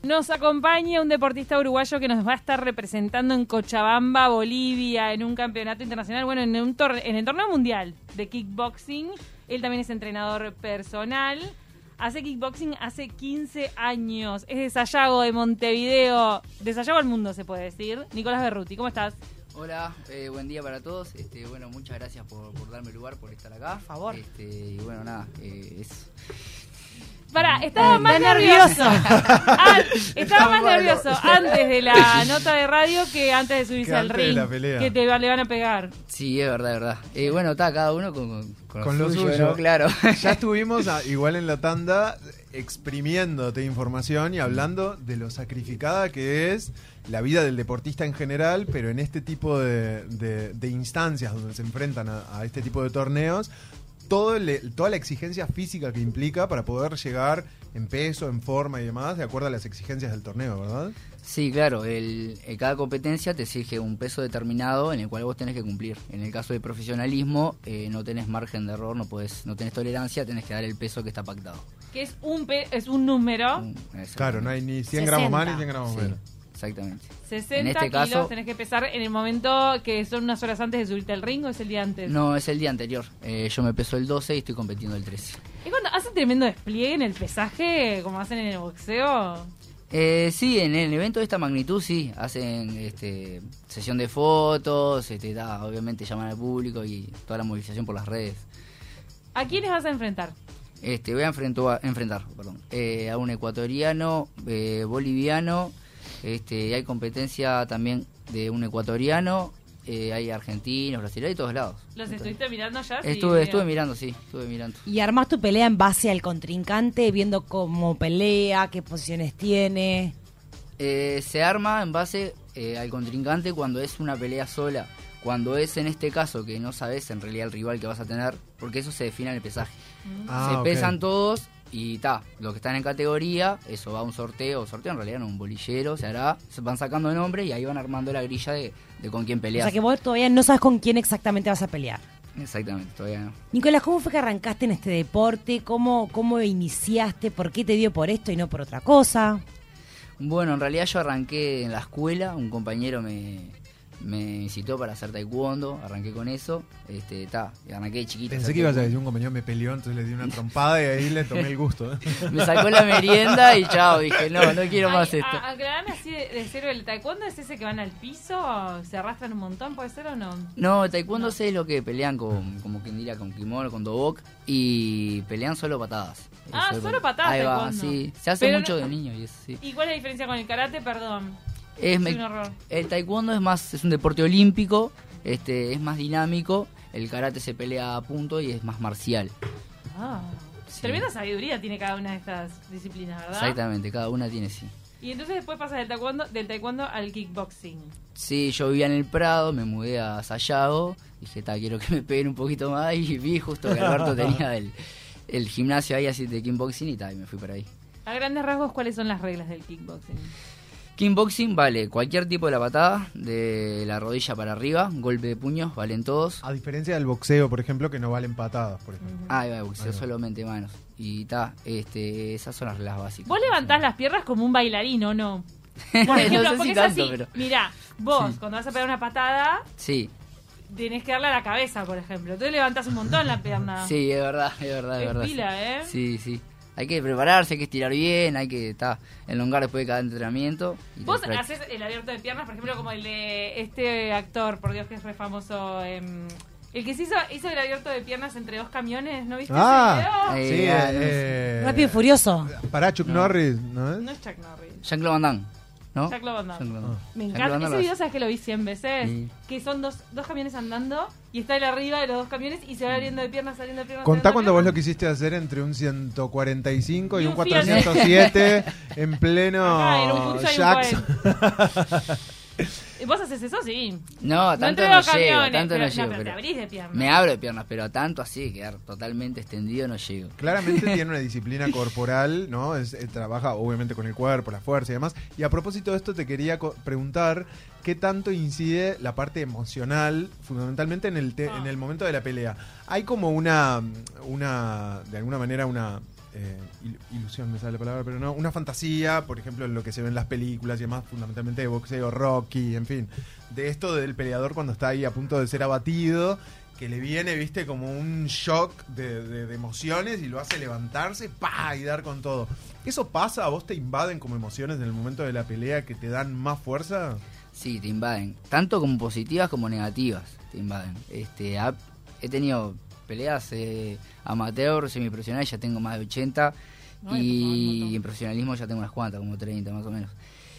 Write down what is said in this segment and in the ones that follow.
Nos acompaña un deportista uruguayo que nos va a estar representando en Cochabamba, Bolivia, en un campeonato internacional, bueno, en el torneo mundial de kickboxing. Él también es entrenador personal. Hace kickboxing hace 15 años. Es de Sayago, de Montevideo. De Sayago al mundo, se puede decir. Nicolás Berruti, ¿cómo estás? Hola, buen día para todos. Bueno, muchas gracias por darme lugar, por estar acá. Por favor. Y bueno, nada, Pará, estaba más nervioso. Estaba más nervioso antes de la nota de radio que antes de subirse al ring. Que le van a pegar. Sí, es verdad. Bueno, está cada uno con lo suyo, ¿no? Claro. Ya estuvimos igual en la tanda exprimiéndote información y hablando de lo sacrificada que es la vida del deportista en general, pero en este tipo de instancias donde se enfrentan a este tipo de torneos, toda la exigencia física que implica para poder llegar en peso, en forma y demás, de acuerdo a las exigencias del torneo, ¿verdad? Sí, claro, cada competencia te exige un peso determinado en el cual vos tenés que cumplir. En el caso de profesionalismo, no tenés margen de error, no tenés tolerancia, tenés que dar el peso que está pactado. Que es un número. Claro, no hay ni 100 gramos más ni 100 gramos menos. Exactamente. 60 en este kilos caso, tenés que pesar en el momento que son unas horas antes de subirte al ring, ¿o es el día antes? No, es el día anterior. Yo me peso el 12 y estoy compitiendo el 13. ¿Y cuando hacen tremendo despliegue en el pesaje, como hacen en el boxeo? Sí, en el evento de esta magnitud sí, hacen sesión de fotos, obviamente llaman al público y toda la movilización por las redes. ¿A quiénes vas a enfrentar? Voy a enfrentar a un ecuatoriano, boliviano, hay competencia también de un ecuatoriano, hay argentinos, brasileños, de todos lados. ¿Los estuviste mirando ya? Estuve mirando. ¿Y armás tu pelea en base al contrincante, viendo cómo pelea, qué posiciones tiene? Se arma en base al contrincante cuando es una pelea sola. Cuando es en este caso que no sabes en realidad el rival que vas a tener, porque eso se define en el pesaje. Se pesan todos y los que están en categoría, eso va a un sorteo en realidad no, un bolillero, se van sacando el nombre y ahí van armando la grilla de con quién peleas. O sea que vos todavía no sabes con quién exactamente vas a pelear. Exactamente, todavía no. Nicolás, ¿cómo fue que arrancaste en este deporte? ¿Cómo iniciaste? ¿Por qué te dio por esto y no por otra cosa? Bueno, en realidad yo arranqué en la escuela, un compañero me incitó para hacer taekwondo, arranqué con eso, arranqué de chiquito. Pensé que ibas a decir un compañero me peleó, entonces le di una trompada y ahí le tomé el gusto. Me sacó la merienda y chao, dije, no quiero más esto. ¿Aclarame así de cero el taekwondo? ¿Es ese que van al piso? ¿Se arrastran un montón, puede ser o no? No, el taekwondo es lo que pelean como quien diría con kimono, con dobok, y pelean solo patadas. Solo patadas ahí va, taekwondo. Sí, se hace mucho de niño y eso, sí. ¿Y cuál es la diferencia con el karate? Perdón. Un error. El taekwondo es un deporte olímpico, es más dinámico, el karate se pelea a punto y es más marcial. Sí. Tremenda sabiduría tiene cada una de estas disciplinas, ¿verdad? Exactamente, cada una tiene sí. Y entonces después pasas del taekwondo al kickboxing. Sí, yo vivía en el Prado, me mudé a Sayago, dije, quiero que me peguen un poquito más y vi justo que Alberto tenía el gimnasio ahí así de kickboxing y me fui para ahí. A grandes rasgos, ¿cuáles son las reglas del kickboxing? Kickboxing vale cualquier tipo de la patada, de la rodilla para arriba, golpe de puños, valen todos. A diferencia del boxeo, por ejemplo, que no valen patadas, por ejemplo. Ahí va, boxeo solamente manos. Y esas son las reglas básicas. Vos levantás las piernas como un bailarín, ¿o no? Por ejemplo, no sé porque si es tanto, así. pero... Mirá, vos cuando vas a pegar una patada, sí, tenés que darle a la cabeza, por ejemplo. Entonces levantás un montón la pierna. Sí, es verdad. Es pila, sí. Sí. Hay que prepararse, hay que estirar bien, hay que elongar después de cada entrenamiento. Vos haces el abierto de piernas, por ejemplo, como el de este actor, por Dios que es re famoso, el que se hizo el abierto de piernas entre dos camiones, ¿no viste ese video? Rápido y Furioso. Para Chuck Norris, ¿no es? No es Chuck Norris. Jean-Claude Van Damme, ¿no? Jean-Claude Van Damme. Me Jean-Claude encanta. Van Damme Ese video, ¿sabes que lo vi 100 veces? Sí. Que son dos camiones andando y está él arriba de los dos camiones y se va abriendo de piernas, saliendo de piernas. Contá cuando vos lo que quisiste hacer entre un 145 y un un Fiat. 407 en pleno en un Peugeot y un Jackson. ¿Vos haces eso? Sí. No, tanto entre no dos llego, camiones, tanto pero, no llego. pero te abrís de piernas. Me abro de piernas, pero tanto así, quedar totalmente extendido no llego. Claramente tiene una disciplina corporal, ¿no? Trabaja obviamente con el cuerpo, la fuerza y demás. Y a propósito de esto te quería preguntar qué tanto incide la parte emocional, fundamentalmente en el momento de la pelea. Hay como de alguna manera una ilusión me sale la palabra, pero no, una fantasía, por ejemplo, en lo que se ve en las películas y demás, fundamentalmente de boxeo, Rocky, en fin, de esto del peleador cuando está ahí a punto de ser abatido, que le viene, viste, como un shock de emociones y lo hace levantarse, ¡pah! Y dar con todo. ¿Eso pasa? ¿A vos te invaden como emociones en el momento de la pelea que te dan más fuerza? Sí, te invaden, tanto como positivas como negativas, te invaden. He tenido peleas amateur, semiprofesional, ya tengo más de 80, y en profesionalismo ya tengo unas cuantas, como 30 más o menos.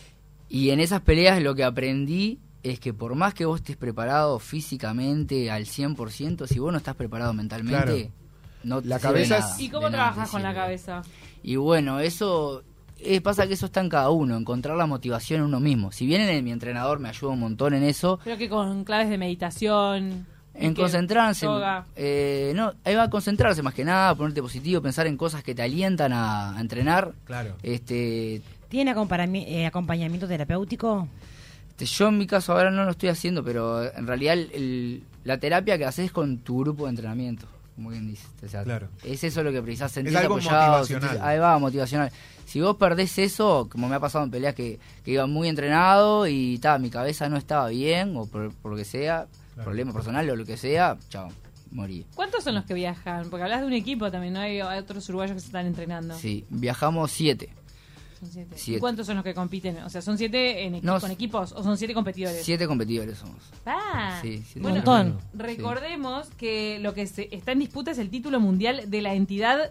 Y en esas peleas lo que aprendí es que por más que vos estés preparado físicamente al 100%, si vos no estás preparado mentalmente, claro, no te la sirve cabeza nada, ¿Y cómo trabajas con la cabeza? Y bueno, eso pasa que eso está en cada uno, encontrar la motivación en uno mismo. Si bien mi entrenador me ayuda un montón en eso, creo que con claves de meditación, en concentrarse, yoga. No, ahí va a concentrarse más que nada, ponerte positivo, pensar en cosas que te alientan a entrenar. Claro. ¿Tiene acompañamiento terapéutico? Yo en mi caso ahora no lo estoy haciendo, pero en realidad la terapia que haces es con tu grupo de entrenamiento, como quien dice. O sea, claro. Es eso lo que precisás, sentir es algo apoyado, motivacional. Ahí va, motivacional. Si vos perdés eso, como me ha pasado en peleas que iba muy entrenado y mi cabeza no estaba bien, o por lo que sea, claro, problema personal o lo que sea, chao, morí. ¿Cuántos son los que viajan? Porque hablas de un equipo también, ¿no? Hay otros uruguayos que se están entrenando. Sí, viajamos 7. Son 7. ¿Y 7. cuántos son los que compiten? O sea, ¿son 7 con equipos o son 7 competidores? 7 competidores somos. Sí, 7 un montón. Recordemos que lo que está en disputa es el título mundial de la entidad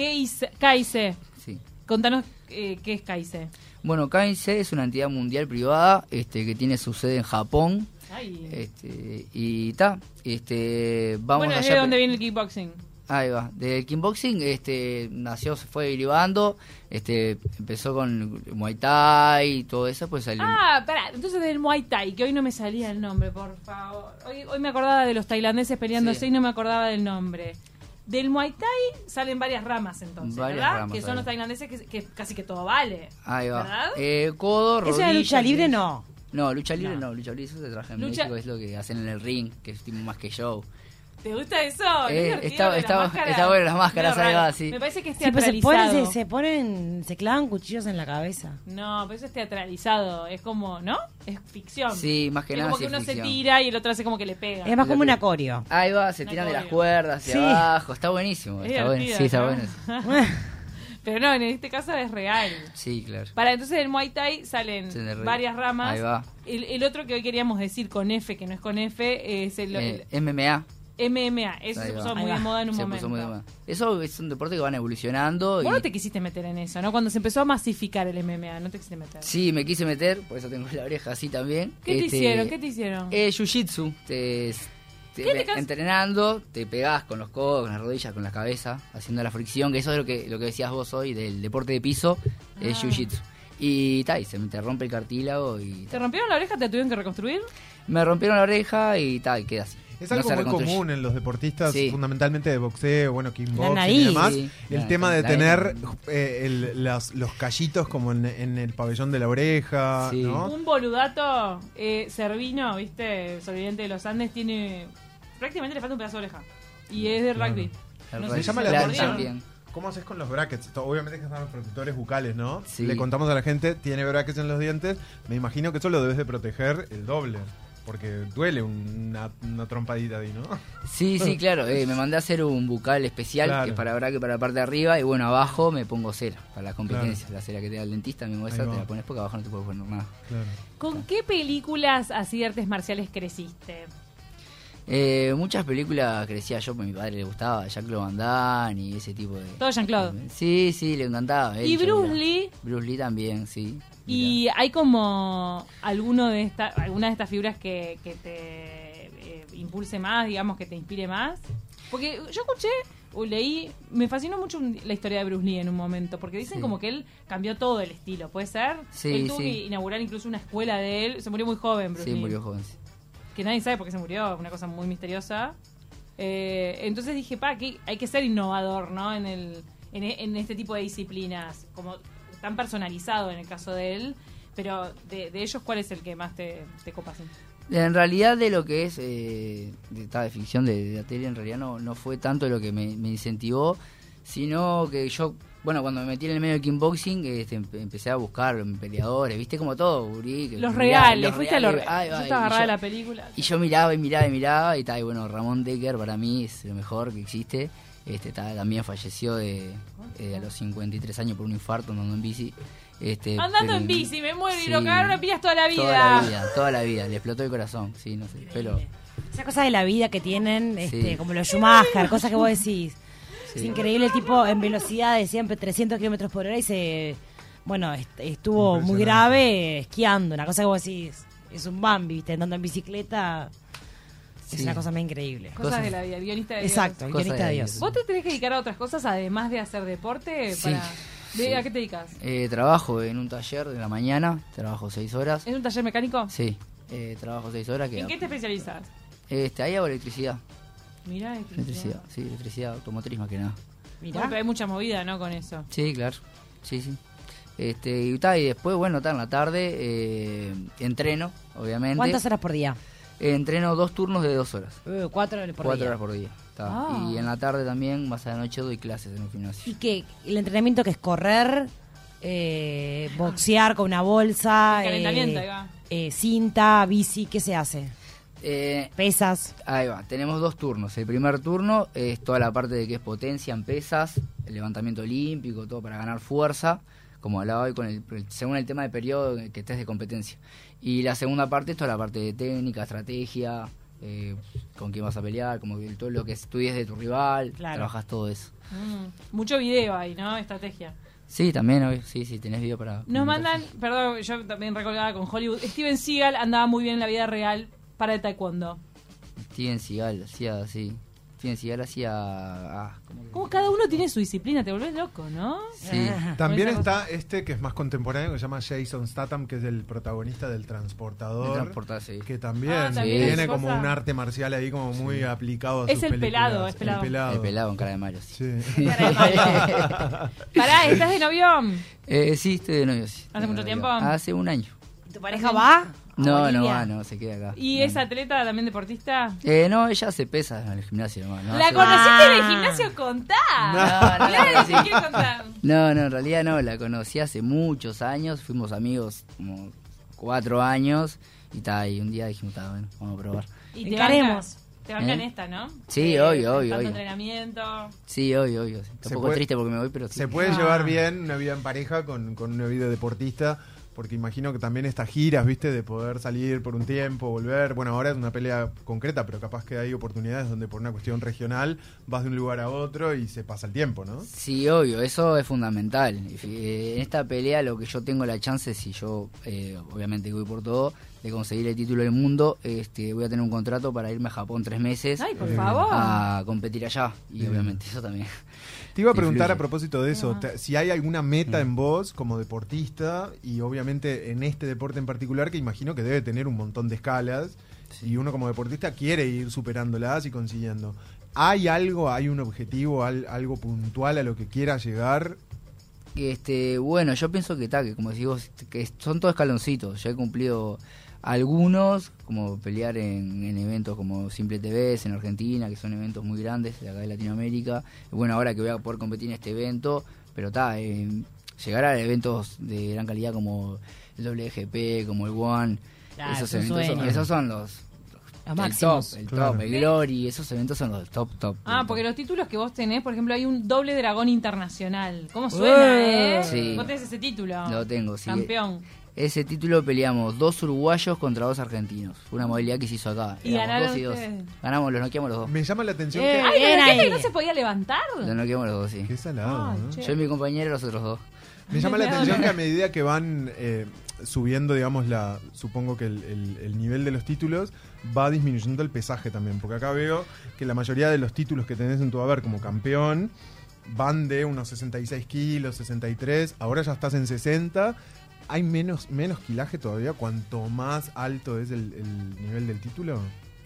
KIC. Sí. Contanos qué es KIC. Bueno, KIC es una entidad mundial privada que tiene su sede en Japón. Ay. Y vamos bueno, allá. ¿es de dónde viene el kickboxing? Ahí va, del kickboxing nació, se fue derivando, empezó con Muay Thai y todo eso, pues salió. Pará, entonces del Muay Thai, que hoy no me salía el nombre, por favor. Hoy me acordaba de los tailandeses peleándose, sí, y no me acordaba del nombre. Del Muay Thai salen varias ramas entonces, ¿verdad? Ramas, que son los tailandeses que casi que todo vale. Ahí va. ¿Verdad? Codo, ¿Eso rodilla. es lucha libre? No. No, lucha libre no, lucha libre eso se trabaja en México, es lo que hacen en el ring, que es tipo más que show. ¿Te gusta eso? Está bueno las máscaras, ahí va, sí. Me parece que es Sí, pues teatralizado. se clavan cuchillos en la cabeza. No, pero eso es teatralizado. Es como, ¿no? Es ficción. Sí, más que es nada como que sí, uno ficción. se tira y el otro hace como que le pega. Es más como un acorio. Ahí va, se tiran de las cuerdas hacia abajo. Está buenísimo. Es Está bueno. divertido, Sí, está ¿no? bueno. Pero no, en este caso es real. Sí, claro. Entonces del Muay Thai salen varias ramas. Ahí va. El otro que hoy queríamos decir con F, que no es con F, es el MMA. MMA. Eso se puso muy de moda en un momento. Eso es un deporte que van evolucionando. Vos no te quisiste meter en eso, ¿no? Cuando se empezó a masificar el MMA, ¿no te quisiste meter? Sí, me quise meter, por eso tengo la oreja así también. ¿Qué te hicieron? ¿Qué te hicieron? Jiu-jitsu. Entrenando, te pegás con los codos, con las rodillas, con la cabeza, haciendo la fricción, que eso es lo que decías vos hoy del deporte de piso, es jiu-jitsu. Y se me te rompe el cartílago y... ¿Te rompieron la oreja? ¿Te tuvieron que reconstruir? Me rompieron la oreja y queda así. Es algo muy común en los deportistas, sí, fundamentalmente de boxeo, bueno, kickboxing nariz, y demás. Sí, el tema de tener los callitos como en el pabellón de la oreja, sí, ¿no? Un boludato Servino, ¿viste? Sobreviviente de los Andes, tiene... prácticamente le falta un pedazo de oreja. Y es de rugby. No sé, llama la atención. ¿Cómo haces con los brackets? Obviamente que están los protectores bucales, ¿no? Sí. Le contamos a la gente, tiene brackets en los dientes. Me imagino que eso lo debes de proteger el doble. Porque duele una trompadita ahí, ¿no? Sí, claro. Me mandé a hacer un bucal especial, que es para bracket para la parte de arriba. Y bueno, abajo me pongo cera para las competencias. La cera que te da el dentista, mismo esa te la pones porque abajo no te puedes poner nada. Claro. ¿Con qué películas así de artes marciales creciste? Muchas películas crecía yo, porque a mi padre le gustaba Jean-Claude Van Damme y ese tipo de... Todo Jean-Claude. Sí, le encantaba. ¿Y Bruce Lee? Bruce Lee también, sí. ¿Y hay como alguna de estas figuras que te impulse más, digamos, que te inspire más? Porque yo escuché o leí, me fascinó mucho la historia de Bruce Lee en un momento, porque dicen como que él cambió todo el estilo, ¿puede ser? Sí, él tuvo que inaugurar incluso una escuela de él, se murió muy joven Bruce Lee. Sí, murió joven, sí. Que nadie sabe por qué se murió, una cosa muy misteriosa. Entonces dije, que hay que ser innovador, ¿no? En este tipo de disciplinas, como tan personalizado en el caso de él, pero de ellos, ¿cuál es el que más te copa? ¿Sí? En realidad de lo que es de ficción de la tele, en realidad no fue tanto lo que me incentivó, sino que yo, bueno, cuando me metí en el medio de kickboxing, empecé a buscar peleadores, viste, como todo, gurí, los reales, fuiste a los reales. Yo te agarraba de la película. Y yo miraba y tal, y bueno, Ramón Decker para mí es lo mejor que existe. También falleció a los 53 años por un infarto andando en bici. Andando en bici, me muero, sí, y lo cagaron a pillas toda la vida. Toda la vida, le explotó el corazón, sí, no sé, pero... Esas cosas de la vida que tienen, Sí. como los Schumacher, cosas que vos decís. Sí. Es increíble el tipo en velocidad de siempre 300 kilómetros por hora y estuvo muy grave esquiando, una cosa que vos decís, es un Bambi, ¿viste? Andando en bicicleta, es Sí. una cosa muy increíble. Cosas de la vida, guionista de Dios. Exacto, el Cosas guionista de de Dios. Dios. ¿Vos te tenés que dedicar a otras cosas además de hacer deporte? Sí. Sí. ¿A qué te dedicas? Trabajo en un taller de la mañana, trabajo 6 horas. ¿Es un taller mecánico? Sí, trabajo 6 horas. ¿En qué te especializas? Ahí hago electricidad. Mirá, Electricidad, sí, electricidad automotriz más que nada. Mirá. Bueno, pero hay mucha movida, ¿no? Con eso. Sí, claro. Sí. Y después, bueno, en la tarde entreno, obviamente. ¿Cuántas horas por día? Entreno 2 turnos de 2 horas. 4 por 4 día. horas por día. Ah. Y en la tarde también, más a la noche, doy clases en un gimnasio. ¿Y qué? ¿El entrenamiento que es correr, boxear con una bolsa, El calentamiento, ahí va. cinta, bici, qué se hace? Pesas. Ahí va, tenemos 2 turnos. El primer turno es toda la parte de que es potencia en pesas, el levantamiento olímpico, todo para ganar fuerza, como hablaba hoy, según el tema de periodo que estés de competencia. Y la segunda parte es toda la parte de técnica, estrategia, con quién vas a pelear, como que todo lo que estudies de tu rival, Claro. trabajas todo eso. Mucho video ahí, ¿no? Estrategia. Sí, también, hoy, sí, tenés video para... Nos mandan, perdón, yo también recolgada con Hollywood, Steven Seagal andaba muy bien en la vida real para el taekwondo. Steven Seagal hacía así. Steven Seagal hacía... Como cada uno tiene su disciplina, te volvés loco, ¿no? Sí. También Esa está que es más contemporáneo, que se llama Jason Statham, que es el protagonista del Transportador. Sí. Que también, también es tiene como cosa. un arte marcial ahí como muy aplicado a Es sus el películas. pelado, es pelado. El pelado en cara de Mario, sí. Sí. Pará, ¿estás de novio? Sí, estoy de novio, sí. ¿Hace mucho tiempo? Hace un año. ¿Tu pareja va? No, se queda acá. ¿Y es atleta, también deportista? No, ella se pesa en el gimnasio nomás. ¿No? ¿La conociste en el gimnasio? Contá. No, Claro, sí. si quieres contar. No, en realidad no, la conocí hace muchos años, fuimos amigos como 4 años y un día dijimos, bueno, vamos a probar. Y te Encaremos. Te bancan ¿Eh? esta, ¿no? Sí, obvio. Tanto entrenamiento. Sí, obvio. Está un poco puede- triste porque me voy, pero sí. Se puede llevar bien una vida en pareja con una vida deportista, porque imagino que también estas giras, ¿viste? De poder salir por un tiempo, volver. Bueno, ahora es una pelea concreta, pero capaz que hay oportunidades donde por una cuestión regional vas de un lugar a otro y se pasa el tiempo, ¿no? Sí, obvio, eso es fundamental. En esta pelea lo que yo tengo la chance, si yo obviamente que voy por todo, de conseguir el título del mundo, voy a tener un contrato para irme a Japón 3 meses Ay, por favor. a competir allá. Y obviamente eso también. Te iba a preguntar Influye. a propósito de eso, si hay alguna meta en vos como deportista y obviamente en este deporte en particular que imagino que debe tener un montón de escalas y uno como deportista quiere ir superándolas y consiguiendo. ¿Hay algo, hay un objetivo, algo puntual a lo que quiera llegar? Bueno, yo pienso que como decís vos, que son todos escaloncitos. Ya he cumplido algunos, como pelear en eventos como Simple TVs en Argentina, que son eventos muy grandes de acá de Latinoamérica. Bueno, ahora que voy a poder competir en este evento, pero llegar a eventos de gran calidad como el WGP, como el One, Claro, esos es un eventos sueño. esos son los máximos. el Claro. top, el Glory, esos eventos son los top. Porque los títulos que vos tenés, por ejemplo, hay un doble dragón internacional. ¿Cómo suena, Sí. Vos tenés ese título. Lo tengo, sí. Campeón. Ese título peleamos 2 uruguayos contra 2 argentinos. Fue una modalidad que se hizo acá. Y Éramos ganaron 2 y 2. ustedes. Ganamos, los noqueamos los 2. Me llama la atención Eh, que... Ay, Bien pero ¿qué? ahí. ¿No se podía levantar? Los noqueamos los 2, sí. Qué salado, Ay, ¿no? che. Yo y mi compañero, los otros 2. Me llama la atención que a medida que van subiendo, digamos, supongo que el nivel de los títulos va disminuyendo el pesaje también, porque acá veo que la mayoría de los títulos que tenés en tu haber como campeón van de unos 66 kilos, 63, ahora ya estás en 60. ¿Hay menos kilaje todavía cuanto más alto es el nivel del título?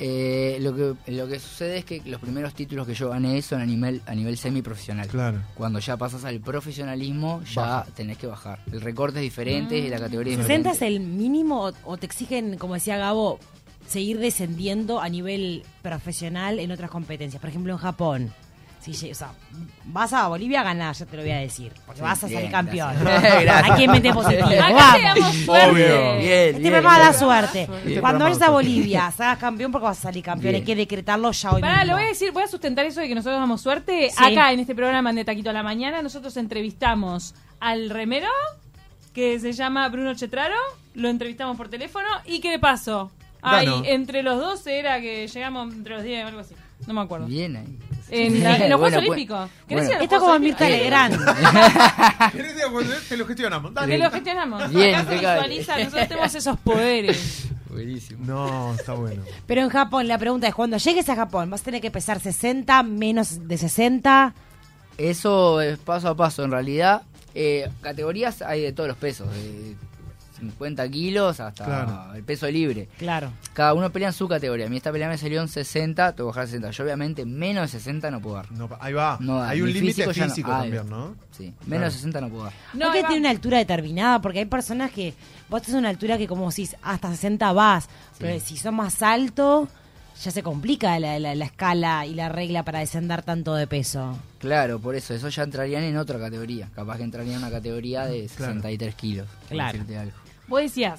Lo que sucede es que los primeros títulos que yo gané son a nivel semiprofesional. Claro. Cuando ya pasas al profesionalismo, ya Baja. tenés que bajar. El recorte es diferente y la categoría es 60 diferente. es el mínimo o te exigen, como decía Gabo, seguir descendiendo a nivel profesional en otras competencias. Por ejemplo, en Japón. o sea, vas a Bolivia a ganar, ya te lo voy a decir. Porque Sí, vas a salir bien, campeón. gracias. Hay quien mete positivo. Acá Vamos. te damos suerte. Obvio. Bien, Este programa da suerte. Bien. Cuando vayas a Bien. Bolivia, salgas campeón porque vas a salir campeón. Bien. Hay que decretarlo ya hoy Pará, mismo. lo voy a decir, voy a sustentar eso de que nosotros damos suerte. Sí. Acá en este programa de Taquito a la Mañana, nosotros entrevistamos al remero, que se llama Bruno Chetraro, lo entrevistamos por teléfono, y ¿qué le pasó? Ay, Ganó. entre los dos era que llegamos entre los 10 o algo así. No me acuerdo. Bien ahí. En los Juegos Bueno, Olímpicos. ¿Querés ir a los Esto Juegos como Olímpicos? Mirta Legrand. ¿Querés decir cuando te lo gestionamos? Que Dale. lo gestionamos. Bien, Acá se impecable. visualiza, nosotros tenemos esos poderes. Buenísimo. No, está bueno. Pero en Japón, la pregunta es, cuando llegues a Japón, ¿vas a tener que pesar 60, menos de 60? Eso es paso a paso, en realidad. Categorías hay de todos los pesos, de 50 kilos hasta Claro. el peso libre. Claro. Cada uno pelea en su categoría. A mí esta pelea me salió en 60, tengo que bajar a 60. Yo obviamente menos de 60 no puedo dar. No, ahí va. No da. Hay un Mi límite físico ya no- físico ah, también, ¿no? Sí, menos Claro. de 60 no puedo dar. No, ¿No que ahí va. tiene una altura determinada? Porque hay personas que vos tenés una altura que como si hasta 60 vas, pero si sos más alto, ya se complica la escala y la regla para descender tanto de peso. Claro, por eso ya entrarían en otra categoría. Capaz que entrarían en una categoría de Claro. 63 kilos. por Claro. decirte algo. Vos decías,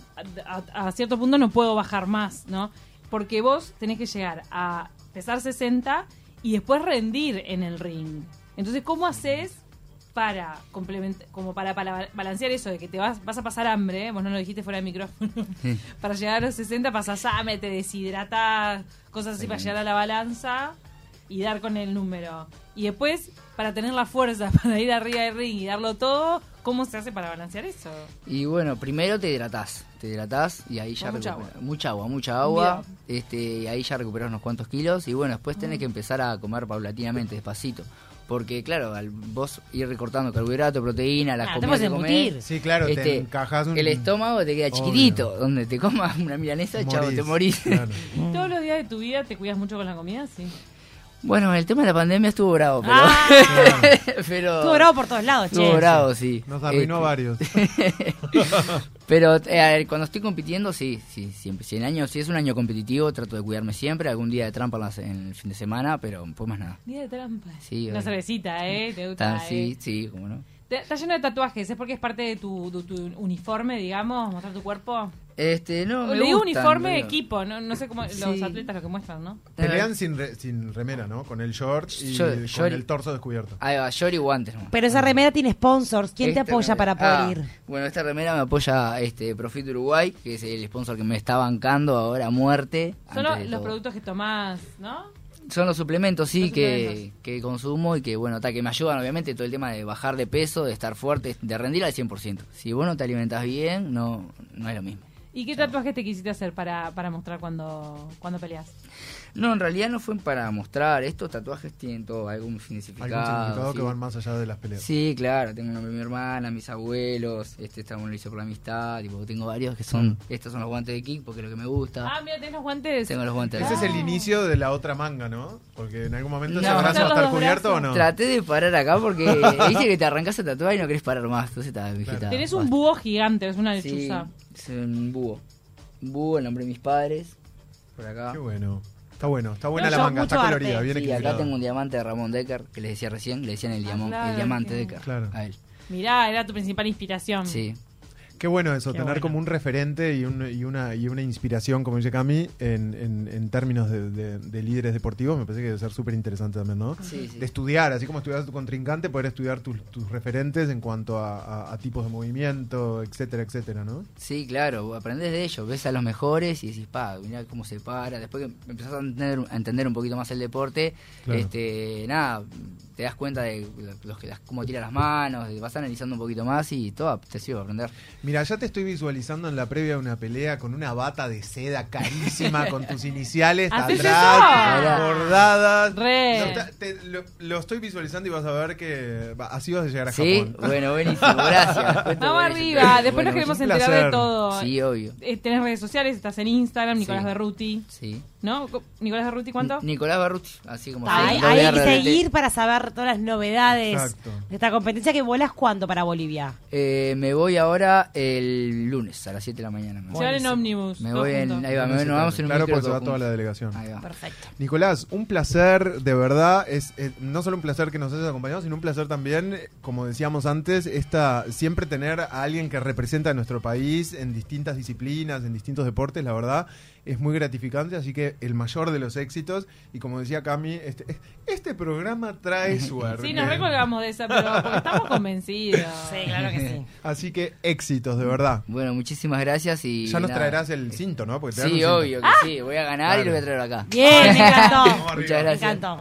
a cierto punto no puedo bajar más, ¿no? Porque vos tenés que llegar a pesar 60 y después rendir en el ring. Entonces, ¿cómo haces para complementar, como para balancear eso de que te vas a pasar hambre? Vos no lo dijiste fuera de micrófono. Para llegar a los 60 pasás hambre, te deshidratás, cosas así para llegar a la balanza y dar con el número. Y después, para tener la fuerza para ir arriba del ring y darlo todo, ¿cómo se hace para balancear eso? Y bueno, primero te hidratás y ahí ya Con mucha recuperas- mucha agua, y ahí ya recuperas unos cuantos kilos y bueno, después tenés que empezar a comer paulatinamente, despacito. Porque claro, al vos ir recortando carbohidrato, proteína, las Ah, te comidas puedes que comés, embutir. Sí, claro, te encajás un... el estómago te queda Obvio. chiquitito, donde te comas una milanesa, chavo, te morís. Claro. ¿Todos los días de tu vida te cuidas mucho con la comida? Sí. Bueno, el tema de la pandemia estuvo bravo, pero... pero Estuvo bravo por todos lados, estuvo che. bravo, sí. Nos arruinó Este, varios. Pero a ver, cuando estoy compitiendo, sí, siempre. Si es un año competitivo, trato de cuidarme siempre. Algún día de trampa en el fin de semana, pero pues más nada. Día de trampa. Sí, Una obvio. cervecita, ¿eh? ¿Te gusta? Sí, cómo no. ¿Estás lleno de tatuajes? ¿Es porque es parte de tu uniforme, digamos? ¿Mostrar tu cuerpo? No, me Le digo gustan, uniforme pero- equipo, no sé cómo Sí. los atletas lo que muestran, ¿no? Pelean sin remera, ¿no? Con el short y Yo- con el torso descubierto. Ahí va, short y guantes nomás. Pero esa remera tiene sponsors. ¿Quién te Esta apoya para remera- poder ir? Bueno, esta remera me apoya Profit Uruguay, que es el sponsor que me está bancando ahora a muerte. Son antes de los todo. productos que tomás, ¿no? Son los suplementos, sí, Los que, suplementos. que consumo y que, bueno, que me ayudan, obviamente, todo el tema de bajar de peso, de estar fuerte, de rendir al 100%. Si vos no te alimentas bien, no es lo mismo. ¿Y qué tatuajes te quisiste hacer para mostrar cuando peleas? No, en realidad no fue para mostrar. Estos tatuajes tienen todo algún significado. Algún significado sí. que van más allá de las peleas. Sí, claro, tengo mi hermana, mis abuelos, esta lo hice por la amistad, tipo, tengo varios que son, estos son los guantes de kick porque es lo que me gusta. Ah, mira, tenés los guantes. Tengo los guantes de Ese kick. es el inicio de la otra manga, ¿no? Porque en algún momento ese No. brazo va a Los estar dos cubierto o brazos. no. Traté de parar acá porque viste que te arrancas a tatuar y no querés parar más, entonces está vegetada. Tenés un búho gigante, es una Sí, lechuza. es un búho. Un búho, el nombre de mis padres, por acá. Qué bueno. Está bueno, está buena No, la son manga, está mucho colorida, arte. bien Sí, equilibrada. acá tengo un diamante de Ramón Decker, que les decía recién, le decían el, claro, el diamante que- Decker Claro. a él. Mirá, era tu principal inspiración. Sí. Qué bueno eso, Qué tener bueno. como un referente y una inspiración, como dice Cami, en términos de líderes deportivos. Me parece que debe ser súper interesante también, ¿no? Sí, sí. De estudiar, así como estudias a tu contrincante, poder estudiar tus referentes en cuanto a tipos de movimiento, etcétera, etcétera, ¿no? Sí, claro, aprendés de ellos, ves a los mejores y decís, mirá cómo se para. Después que empezás a entender un poquito más el deporte, Claro. nada, te das cuenta de cómo tira las manos, vas analizando un poquito más y todo te sirve para aprender. Mira, ya te estoy visualizando en la previa de una pelea con una bata de seda carísima, con tus iniciales ¿Haces atrás, eso? bordadas. Re. Lo estoy visualizando y vas a ver que así vas a llegar a Sí, Japón. bueno, buenísimo, gracias. Cuento Vamos con eso. arriba, después Bueno, nos queremos un enterar placer. de todo. Sí, obvio. Tenés redes sociales, estás en Instagram, Nicolás Sí. Berruti, Sí. ¿no? ¿Nicolás Berruti cuánto? Nicolás Barruti, así como Ahí se- hay que WRT. seguir para saber todas las novedades Exacto. de esta competencia. ¿Que volás cuándo para Bolivia? Me voy ahora el lunes a las 7 de la mañana. Se van en ómnibus. Me voy ahí va, nos vamos en un claro, micro porque se va todos toda la juntos. delegación. Ahí va. Perfecto. Nicolás, un placer, de verdad, es no solo un placer que nos hayas acompañado, sino un placer también, como decíamos antes, siempre tener a alguien que representa a nuestro país en distintas disciplinas, en distintos deportes, la verdad, es muy gratificante, así que el mayor de los éxitos, y como decía Cami, este programa trae suerte. Sí, nos recolgamos de esa, pero porque estamos convencidos. Sí, claro que sí. Así que éxitos, de verdad. Bueno, muchísimas gracias y Ya nos nada. traerás el cinto, ¿no? Porque te dan Sí, un cinto. obvio que sí, voy a ganar y lo voy a traer acá. Bien, me encantó. Muchas gracias. Me encantó.